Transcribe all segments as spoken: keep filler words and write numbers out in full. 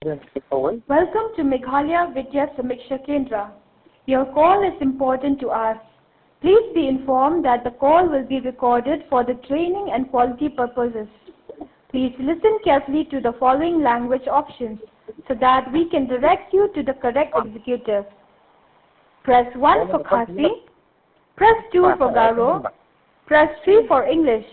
Welcome to Meghalaya Vidya Samiksha Kendra. Your call is important to us. Please be informed that the call will be recorded for the training and quality purposes. Please listen carefully to the following language options so that we can direct you to the correct executive. Press one for Khasi, press two for Garo, press three for English.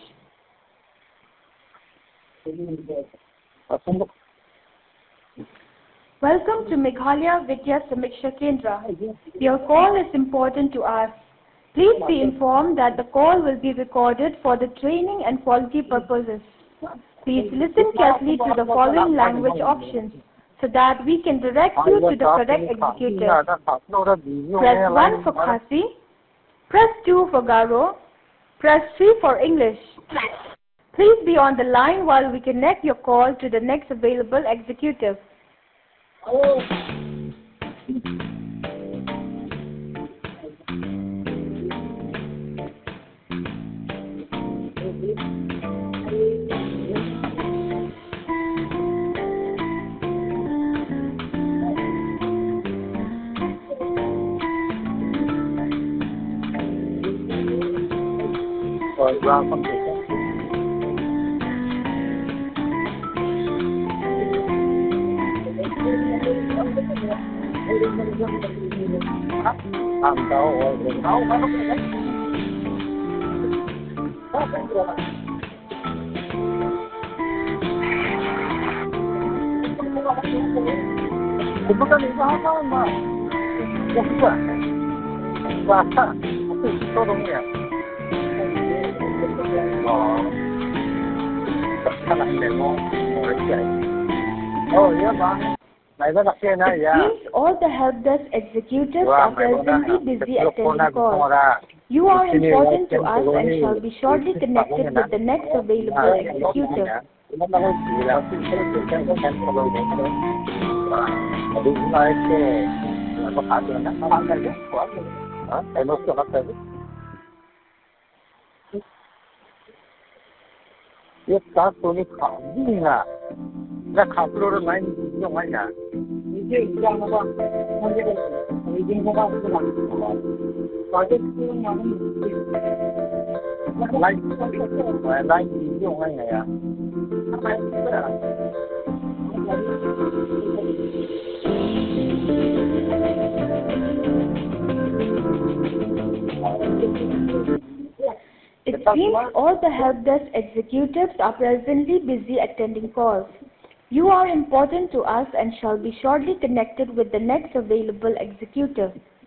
Welcome to Meghalaya Vidya Samiksha Kendra. Your call is important to us. Please be informed that the call will be recorded for the training and quality purposes. Please listen carefully to the following language options so that we can direct you to the correct executive. Press one for Khasi, press two for Garo, press three for English. Please be on the line while we connect your call to the next available executive. It seems all the help desk executives are presently busy attending calls. You are important to us and shall be shortly connected with the next available executive. It seems all the help desk executives are presently busy attending calls. You are important to us and shall be shortly connected with the next available executive.